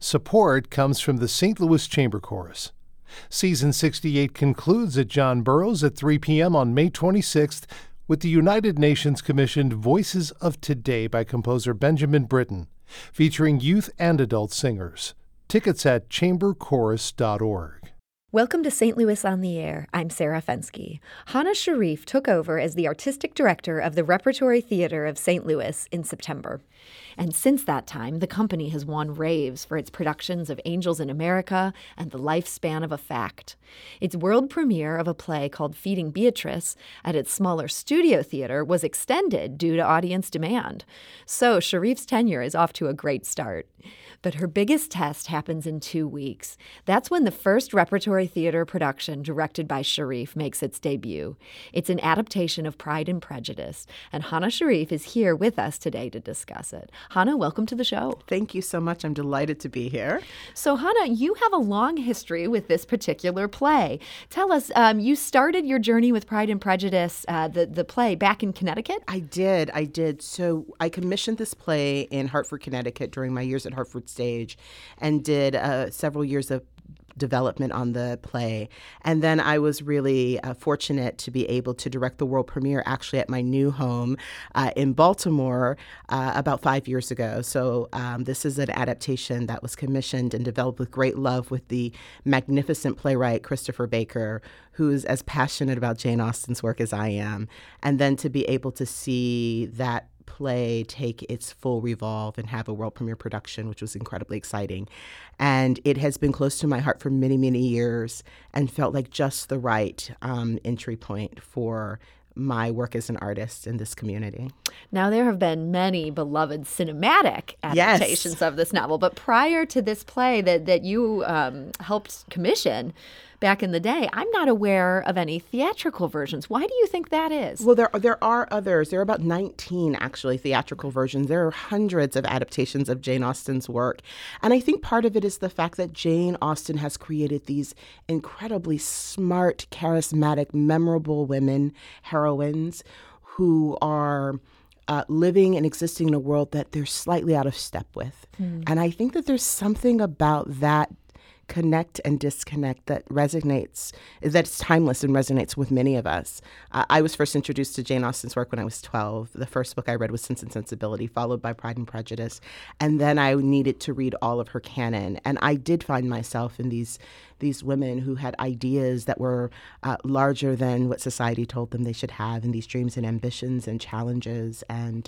Support comes from the St. Louis Chamber Chorus. Season 68 concludes at John Burroughs at 3 p.m. on May 26th with the United Nations commissioned Voices of Today by composer Benjamin Britten, featuring youth and adult singers. Tickets at chamberchorus.org. Welcome to St. Louis on the Air. I'm Sarah Fenske. Hannah Sharif took over as the artistic director of the Repertory Theater of St. Louis in September. And since that time, the company has won raves for its productions of Angels in America and The Lifespan of a Fact. Its world premiere of a play called Feeding Beatrice at its smaller studio theater was extended due to audience demand. So Sharif's tenure is off to a great start. But her biggest test happens in 2 weeks. That's when the first Repertory Theater production directed by Sharif makes its debut. It's an adaptation of Pride and Prejudice, and Hannah Sharif is here with us today to discuss it. Hannah, welcome to the show. Thank you so much. I'm delighted to be here. So, Hannah, you have a long history with this particular play. Tell us, you started your journey with Pride and Prejudice, the play, back in Connecticut? I did. So I commissioned this play in Hartford, Connecticut during my years at Hartford Stage and did several years of development on the play. And then I was really fortunate to be able to direct the world premiere actually at my new home in Baltimore about 5 years ago. So this is an adaptation that was commissioned and developed with great love with the magnificent playwright Christopher Baker, who's as passionate about Jane Austen's work as I am. And then to be able to see that play take its full revolve and have a world premiere production, which was incredibly exciting. And it has been close to my heart for many, many years and felt like just the right entry point for my work as an artist in this community. Now, there have been many beloved cinematic adaptations of this novel, but prior to this play that you helped commission back in the day, I'm not aware of any theatrical versions. Why do you think that is? Well, there are others. There are about 19, actually, theatrical versions. There are hundreds of adaptations of Jane Austen's work. And I think part of it is the fact that Jane Austen has created these incredibly smart, charismatic, memorable women, heroines, who are living and existing in a world that they're slightly out of step with. And I think that there's something about that connect and disconnect that resonates, that's timeless and resonates with many of us. I was first introduced to Jane Austen's work when I was 12. The first book I read was Sense and Sensibility, followed by Pride and Prejudice. And then I needed to read all of her canon. And I did find myself in these women who had ideas that were larger than what society told them they should have, and these dreams and ambitions and challenges. And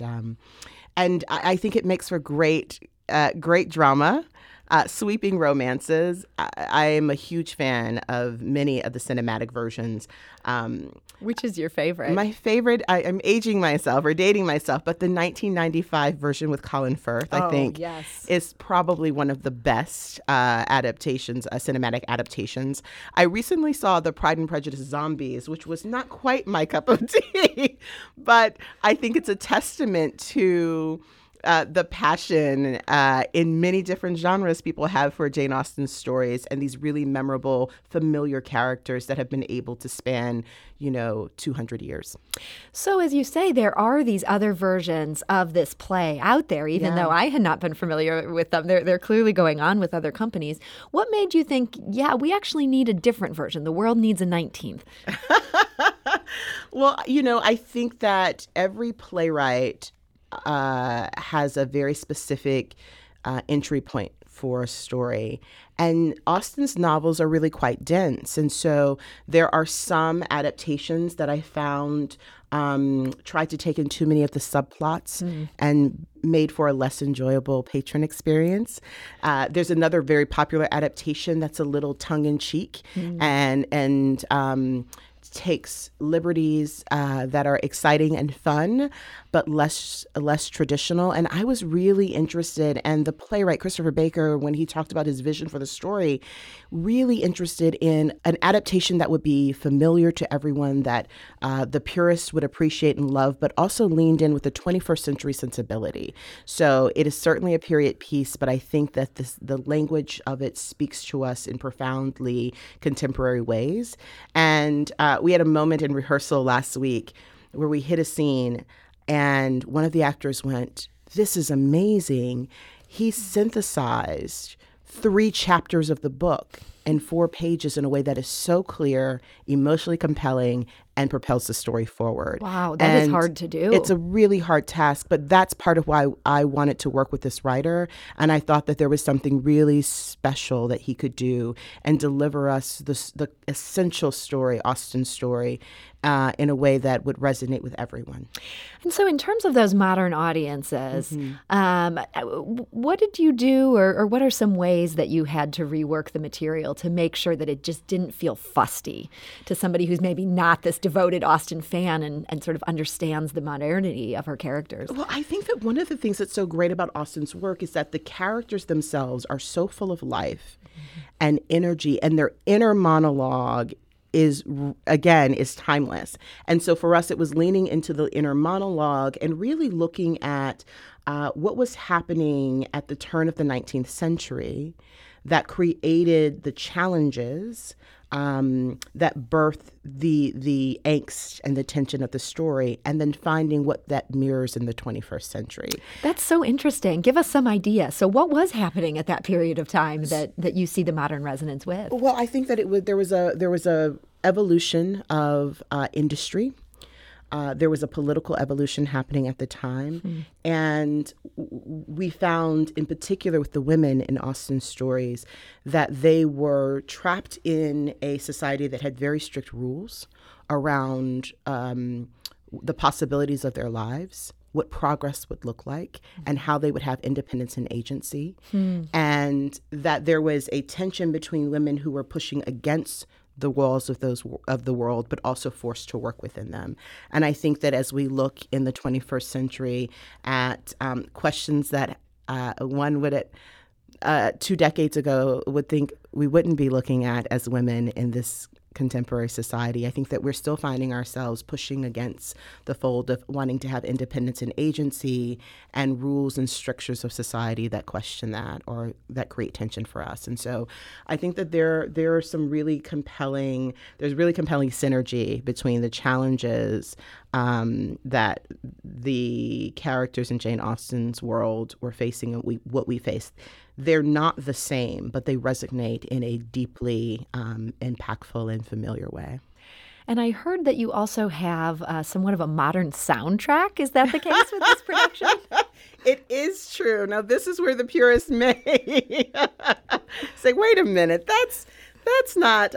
I think it makes for great drama. Sweeping romances. I am a huge fan of many of the cinematic versions. Which is your favorite? My favorite, I'm aging myself or dating myself, but the 1995 version with Colin Firth, I think, is probably one of the best adaptations, cinematic adaptations. I recently saw the Pride and Prejudice Zombies, which was not quite my cup of tea, but I think it's a testament to the passion in many different genres people have for Jane Austen's stories and these really memorable, familiar characters that have been able to span, 200 years. So as you say, there are these other versions of this play out there, even though I had not been familiar with them. They're clearly going on with other companies. What made you think, we actually need a different version? The world needs a 19th. Well, I think that every playwright has a very specific entry point for a story. And Austen's novels are really quite dense. And so there are some adaptations that I found tried to take in too many of the subplots and made for a less enjoyable patron experience. There's another very popular adaptation that's a little tongue-in-cheek and takes liberties that are exciting and fun, but less traditional. And I was really interested, and the playwright Christopher Baker, when he talked about his vision for the story, really interested in an adaptation that would be familiar to everyone, that the purists would appreciate and love, but also leaned in with a 21st century sensibility. So it is certainly a period piece, but I think that the language of it speaks to us in profoundly contemporary ways. And we had a moment in rehearsal last week where we hit a scene and one of the actors went, "This is amazing." He synthesized 3 chapters of the book in 4 pages in a way that is so clear, emotionally compelling, and propels the story forward. Wow, that is hard to do. It's a really hard task, but that's part of why I wanted to work with this writer. And I thought that there was something really special that he could do and deliver us the essential story, Austen's story, in a way that would resonate with everyone. And so in terms of those modern audiences, what did you do, or what are some ways that you had to rework the material to make sure that it just didn't feel fusty to somebody who's maybe not this devoted Austen fan and sort of understands the modernity of her characters? Well, I think that one of the things that's so great about Austen's work is that the characters themselves are so full of life and energy, and their inner monologue is timeless. And so for us, it was leaning into the inner monologue and really looking at what was happening at the turn of the 19th century that created the challenges that birthed the angst and the tension of the story, and then finding what that mirrors in the 21st century. That's so interesting. Give us some idea. So what was happening at that period of time that you see the modern resonance with? Well, I think that there was a evolution of industry. There was a political evolution happening at the time. And we found, in particular with the women in Austen's stories, that they were trapped in a society that had very strict rules around the possibilities of their lives, what progress would look like, and how they would have independence and agency. And that there was a tension between women who were pushing against the walls of the world, but also forced to work within them. And I think that as we look in the 21st century at questions that one would 2 decades ago would think we wouldn't be looking at as women in this contemporary society, I think that we're still finding ourselves pushing against the fold of wanting to have independence and agency and rules and strictures of society that question that or that create tension for us. And so I think that there are some really compelling synergy between the challenges that the characters in Jane Austen's world were facing and what we faced. They're not the same, but they resonate in a deeply impactful and familiar way. And I heard that you also have somewhat of a modern soundtrack. Is that the case with this production? It is true. Now, this is where the purists may say, wait a minute, that's not...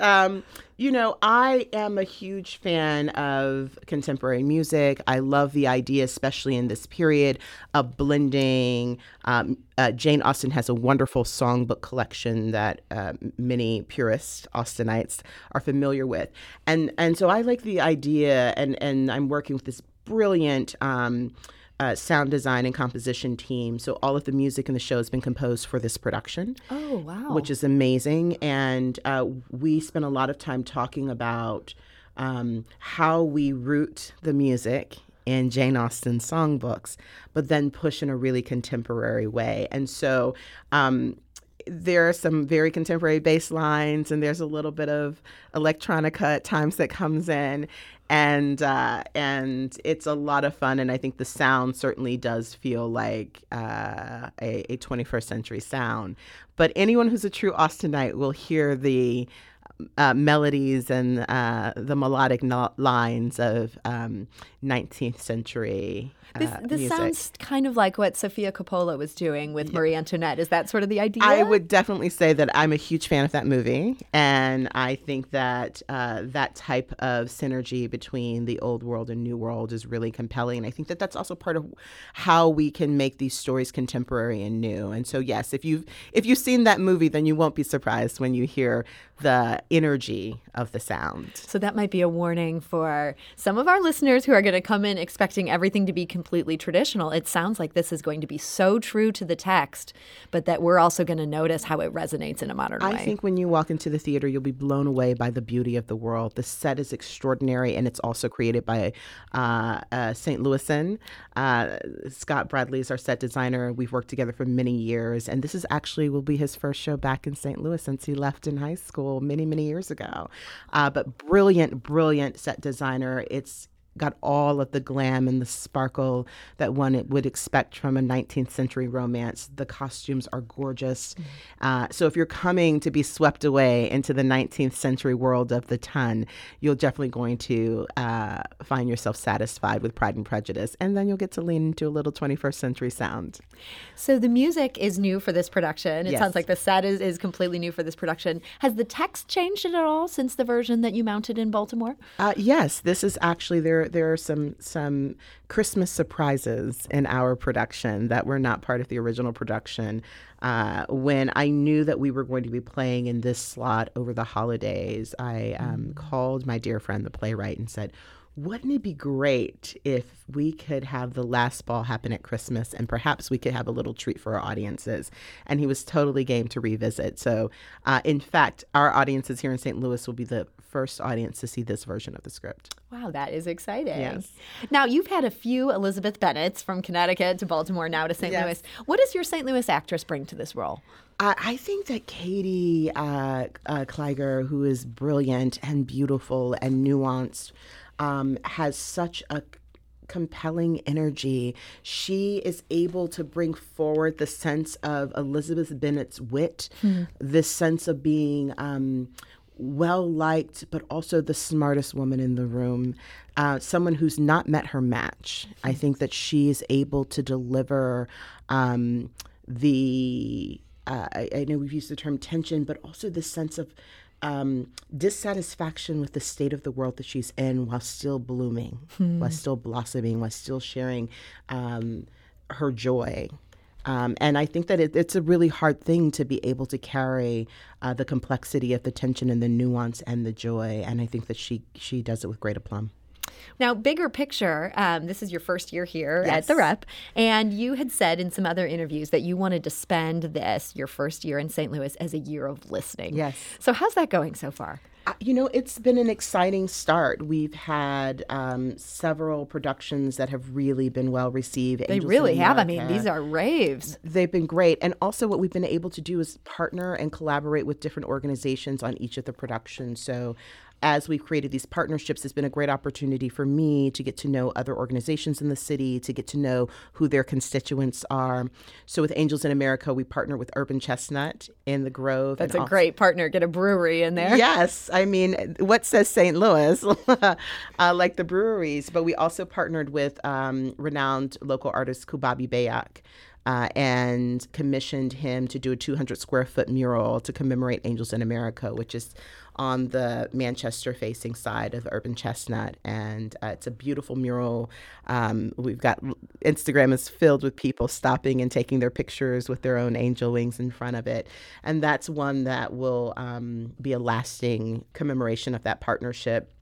I am a huge fan of contemporary music. I love the idea, especially in this period, of blending. Jane Austen has a wonderful songbook collection that many purist Austenites are familiar with. And so I like the idea, and I'm working with this brilliant sound design and composition team. So all of the music in the show has been composed for this production. Oh, wow. Which is amazing. And we spent a lot of time talking about how we root the music in Jane Austen's songbooks, but then push in a really contemporary way. And so there are some very contemporary bass lines, and there's a little bit of electronica at times that comes in. And it's a lot of fun, and I think the sound certainly does feel like a 21st century sound. But anyone who's a true Austenite will hear the melodies and the melodic lines of 19th century This music. sounds kind of like what Sofia Coppola was doing with Marie Antoinette. Is that sort of the idea? I would definitely say that I'm a huge fan of that movie, and I think that that type of synergy between the old world and new world is really compelling. And I think that that's also part of how we can make these stories contemporary and new. And so, yes, if you've seen that movie, then you won't be surprised when you hear the energy of the sound. So that might be a warning for some of our listeners who are going to come in expecting everything to be completely traditional. It sounds like this is going to be so true to the text, but that we're also going to notice how it resonates in a modern way. I think when you walk into the theater, you'll be blown away by the beauty of the world. The set is extraordinary, and it's also created by St. Louisan. Scott Bradley is our set designer. We've worked together for many years, and this will be his first show back in St. Louis since he left in high school many, many years ago. But brilliant set designer. It's got all of the glam and the sparkle that one would expect from a 19th century romance. The costumes are gorgeous. So if you're coming to be swept away into the 19th century world of the Ton, you're definitely going to find yourself satisfied with Pride and Prejudice. And then you'll get to lean into a little 21st century sound. So the music is new for this production. It Yes. sounds like the set is completely new for this production. Has the text changed at all since the version that you mounted in Baltimore? Yes, this is actually there are some Christmas surprises in our production that were not part of the original production. When I knew that we were going to be playing in this slot over the holidays, I called my dear friend, the playwright, and said, wouldn't it be great if we could have the last ball happen at Christmas and perhaps we could have a little treat for our audiences? And he was totally game to revisit. So, in fact, our audiences here in St. Louis will be the first audience to see this version of the script. Wow, that is exciting. Yes. Now, you've had a few Elizabeth Bennetts from Connecticut to Baltimore, now to St. Yes. Louis. What does your St. Louis actress bring to this role? I think that Katie Kleiger, who is brilliant and beautiful and nuanced, has such a compelling energy. She is able to bring forward the sense of Elizabeth Bennet's wit, this sense of being well-liked, but also the smartest woman in the room, someone who's not met her match. I think that she is able to deliver I know we've used the term tension, but also the sense of dissatisfaction with the state of the world that she's in while still blooming, while still blossoming, while still sharing her joy. And I think that it's a really hard thing to be able to carry the complexity of the tension and the nuance and the joy. And I think that she does it with great aplomb. Now, bigger picture, this is your first year here Yes. at the Rep, and you had said in some other interviews that you wanted to spend this, your first year in St. Louis, as a year of listening. Yes. So how's that going so far? It's been an exciting start. We've had several productions that have really been well received. They Angels really in have. I mean, America. these are raves. They've been great. And also what we've been able to do is partner and collaborate with different organizations on each of the productions. So as we've created these partnerships, it's been a great opportunity for me to get to know other organizations in the city, to get to know who their constituents are. So with Angels in America, we partner with Urban Chestnut in the Grove. That's and a great partner. Get a brewery in there. Yes. I mean, what says St. Louis? Like the breweries. But we also partnered with renowned local artist Kubabi Bayak. And commissioned him to do a 200-square-foot mural to commemorate Angels in America, which is on the Manchester-facing side of Urban Chestnut. And it's a beautiful mural. We've got Instagram is filled with people stopping and taking their pictures with their own angel wings in front of it. And that's one that will be a lasting commemoration of that partnership.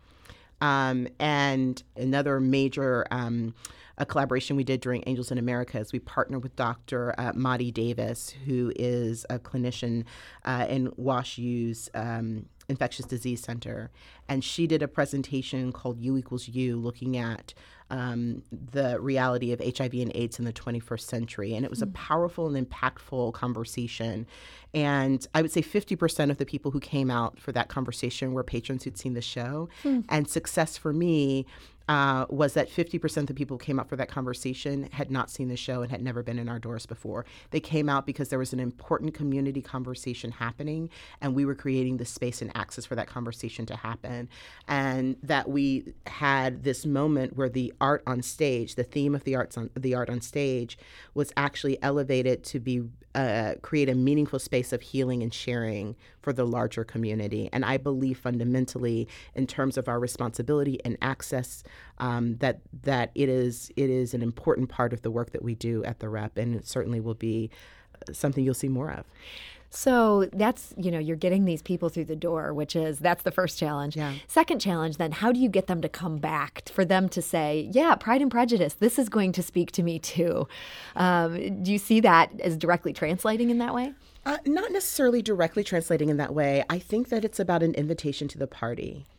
And another major a collaboration we did during Angels in America is we partnered with Dr. Madi Davis, who is a clinician in WashU's Infectious Disease Center. And she did a presentation called U equals U, looking at the reality of HIV and AIDS in the 21st century. And it was a powerful and impactful conversation. And I would say 50% of the people who came out for that conversation were patrons who'd seen the show. And success for me was that 50% of the people who came out for that conversation had not seen the show and had never been in our doors before. They came out because there was an important community conversation happening, and we were creating the space and access for that conversation to happen. And that we had this moment where the art on stage, the theme of the art on stage, was actually elevated to be create a meaningful space of healing and sharing for the larger community. And I believe fundamentally, in terms of our responsibility and access, that it is an important part of the work that we do at the Rep, and it certainly will be something you'll see more of. So that's, you're getting these people through the door, that's the first challenge. Yeah. Second challenge, then, how do you get them to come back, for them to say, yeah, Pride and Prejudice, this is going to speak to me too? Do you see that as directly translating in that way? Not necessarily directly translating in that way. I think that it's about an invitation to the party.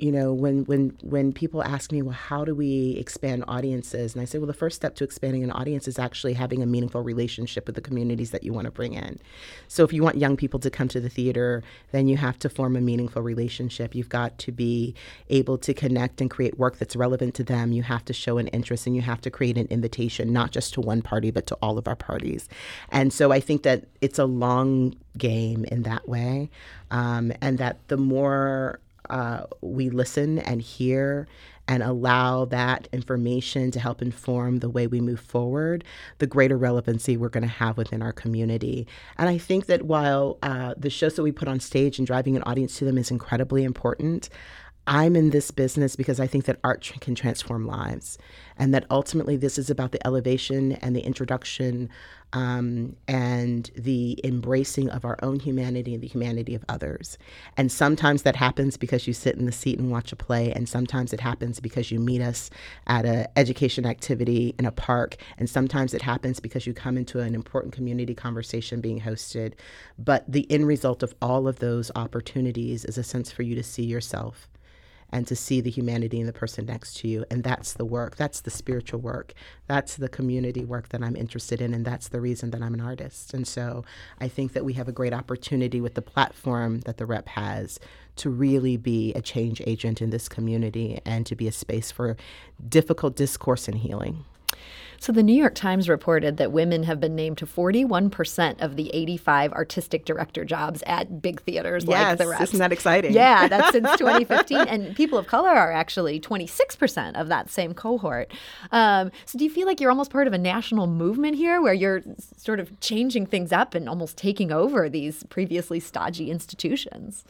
when people ask me, well, how do we expand audiences? And I say, well, the first step to expanding an audience is actually having a meaningful relationship with the communities that you want to bring in. So if you want young people to come to the theater, then you have to form a meaningful relationship. You've got to be able to connect and create work that's relevant to them. You have to show an interest, and you have to create an invitation, not just to one party, but to all of our parties. And so I think that it's a long game in that way, and that the more we listen and hear and allow that information to help inform the way we move forward, the greater relevancy we're going to have within our community. And I think that while the shows that we put on stage and driving an audience to them is incredibly important, I'm in this business because I think that art can transform lives, and that ultimately this is about the elevation and the introduction and the embracing of our own humanity and the humanity of others. And sometimes that happens because you sit in the seat and watch a play, and sometimes it happens because you meet us at an education activity in a park, and sometimes it happens because you come into an important community conversation being hosted. But the end result of all of those opportunities is a sense for you to see yourself and to see the humanity in the person next to you. And that's the work. That's the spiritual work. That's the community work that I'm interested in. And that's the reason that I'm an artist. And so I think that we have a great opportunity with the platform that the Rep has to really be a change agent in this community and to be a space for difficult discourse and healing. So the New York Times reported that women have been named to 41% of the 85 artistic director jobs at big theaters like the Reps. Isn't that exciting? Yeah, that's since 2015. And people of color are actually 26% of that same cohort. So do you feel like you're almost part of a national movement here where you're sort of changing things up and almost taking over these previously stodgy institutions?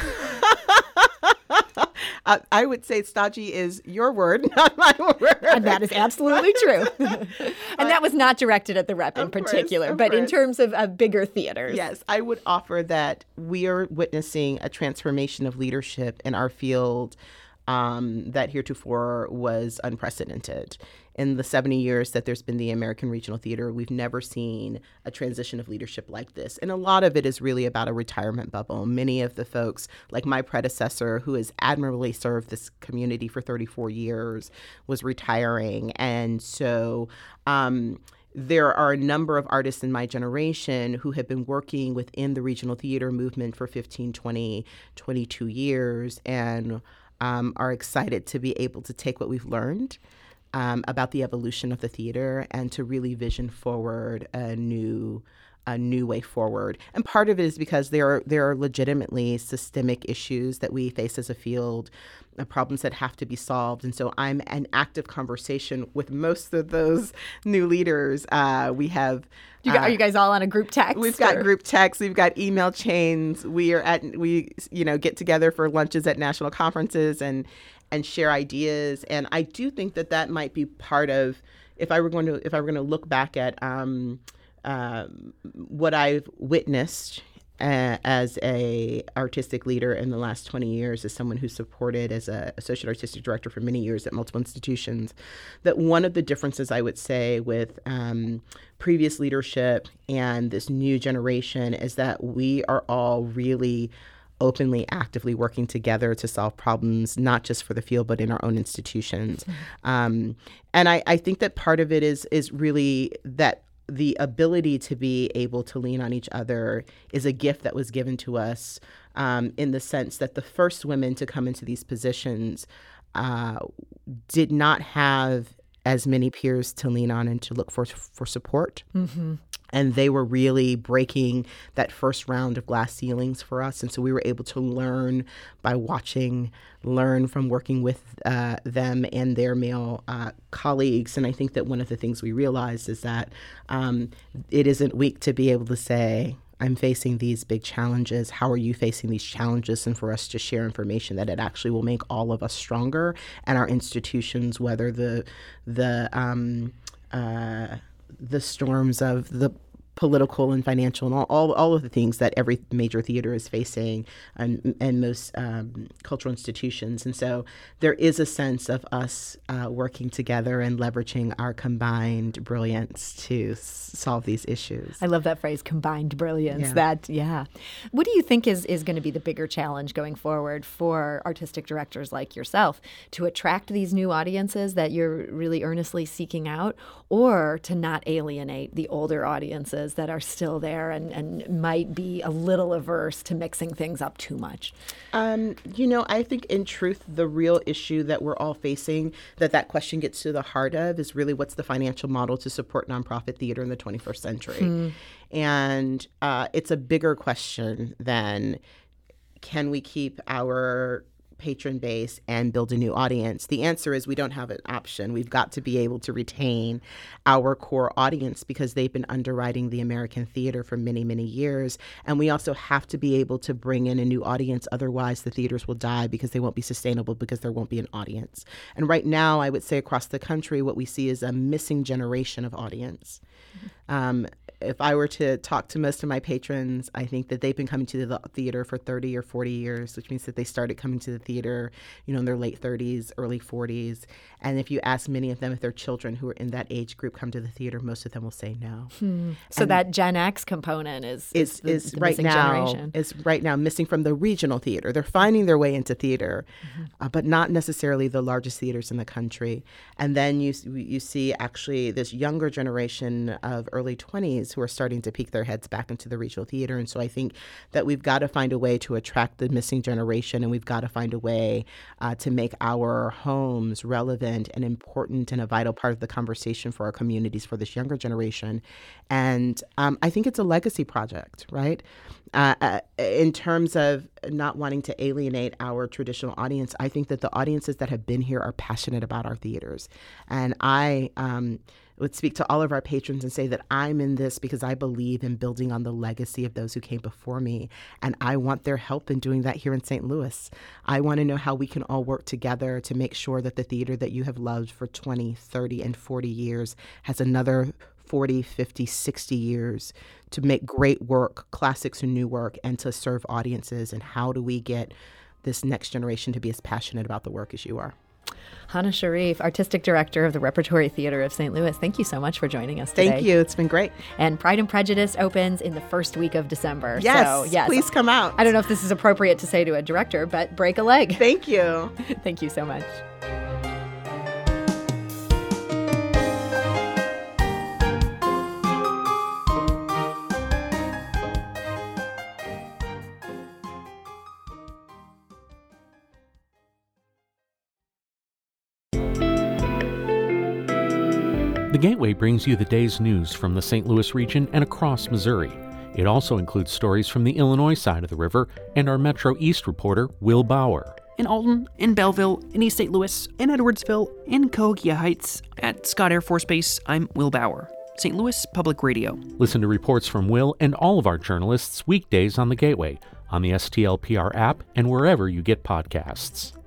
I would say stodgy is your word, not my word. And that is absolutely true. And that was not directed at the Rep in particular, but in terms of bigger theaters. Yes, I would offer that we are witnessing a transformation of leadership in our field that heretofore was unprecedented. In the 70 years that there's been the American Regional Theater, we've never seen a transition of leadership like this. And a lot of it is really about a retirement bubble. Many of the folks, like my predecessor, who has admirably served this community for 34 years, was retiring. And so there are a number of artists in my generation who have been working within the regional theater movement for 15, 20, 22 years and are excited to be able to take what we've learned about the evolution of the theater and to really vision forward a new way forward. And part of it is because there are legitimately systemic issues that we face as a field, problems that have to be solved. And so I'm in active conversation with most of those new leaders. We have. Are you guys all on a group text? We've got group texts. We've got email chains. We get together for lunches at national conferences and share ideas. And I do think that might be part of if I were going to look back at what I've witnessed as a artistic leader in the last 20 years, as someone who supported as an associate artistic director for many years at multiple institutions, that one of the differences I would say with previous leadership and this new generation is that we are all really openly, actively working together to solve problems, not just for the field, but in our own institutions. Mm-hmm. And I think that part of it is really that the ability to be able to lean on each other is a gift that was given to us in the sense that the first women to come into these positions did not have as many peers to lean on and to look for support. Mm-hmm. And they were really breaking that first round of glass ceilings for us. And so we were able to learn by watching, learn from working with them and their male colleagues. And I think that one of the things we realized is that it isn't weak to be able to say, I'm facing these big challenges. How are you facing these challenges? And for us to share information that it actually will make all of us stronger and our institutions weather the storms of the political and financial and all of the things that every major theater is facing and most cultural institutions. And so there is a sense of us working together and leveraging our combined brilliance to solve these issues. I love that phrase, combined brilliance. Yeah. What do you think is going to be the bigger challenge going forward for artistic directors like yourself to attract these new audiences that you're really earnestly seeking out, or to not alienate the older audiences that are still there and might be a little averse to mixing things up too much? I think in truth, the real issue that we're all facing, that question gets to the heart of, is really what's the financial model to support nonprofit theater in the 21st century. And it's a bigger question than can we keep our patron base and build a new audience. The answer is we don't have an option. We've got to be able to retain our core audience because they've been underwriting the American theater for many, many years. And we also have to be able to bring in a new audience. Otherwise, the theaters will die because they won't be sustainable because there won't be an audience. And right now, I would say across the country, what we see is a missing generation of audience. If I were to talk to most of my patrons, I think that they've been coming to the theater for 30 or 40 years, which means that they started coming to the theater, in their late 30s, early 40s. And if you ask many of them if their children who are in that age group come to the theater, most of them will say no. So that Gen X component is the right missing now generation. is right now missing from the regional theater. They're finding their way into theater, but not necessarily the largest theaters in the country. And then you see actually this younger generation of early 20s who are starting to peek their heads back into the regional theater. And so I think that we've got to find a way to attract the missing generation, and we've got to find a way to make our homes relevant and important and a vital part of the conversation for our communities for this younger generation. And I think it's a legacy project, right? In terms of not wanting to alienate our traditional audience, I think that the audiences that have been here are passionate about our theaters. And I would speak to all of our patrons and say that I'm in this because I believe in building on the legacy of those who came before me. And I want their help in doing that here in St. Louis. I want to know how we can all work together to make sure that the theater that you have loved for 20, 30, and 40 years has another 40, 50, 60 years to make great work, classics and new work, and to serve audiences. And how do we get this next generation to be as passionate about the work as you are? Hana Sharif, Artistic Director of the Repertory Theater of St. Louis, thank you so much for joining us today. Thank you. It's been great. And Pride and Prejudice opens in the first week of December. Yes, so, yes, please come out. I don't know if this is appropriate to say to a director, but break a leg. Thank you. Thank you so much. The Gateway brings you the day's news from the St. Louis region and across Missouri. It also includes stories from the Illinois side of the river and our Metro East reporter, Will Bauer. In Alton, in Belleville, in East St. Louis, in Edwardsville, in Cahokia Heights, at Scott Air Force Base, I'm Will Bauer, St. Louis Public Radio. Listen to reports from Will and all of our journalists weekdays on the Gateway, on the STLPR app, and wherever you get podcasts.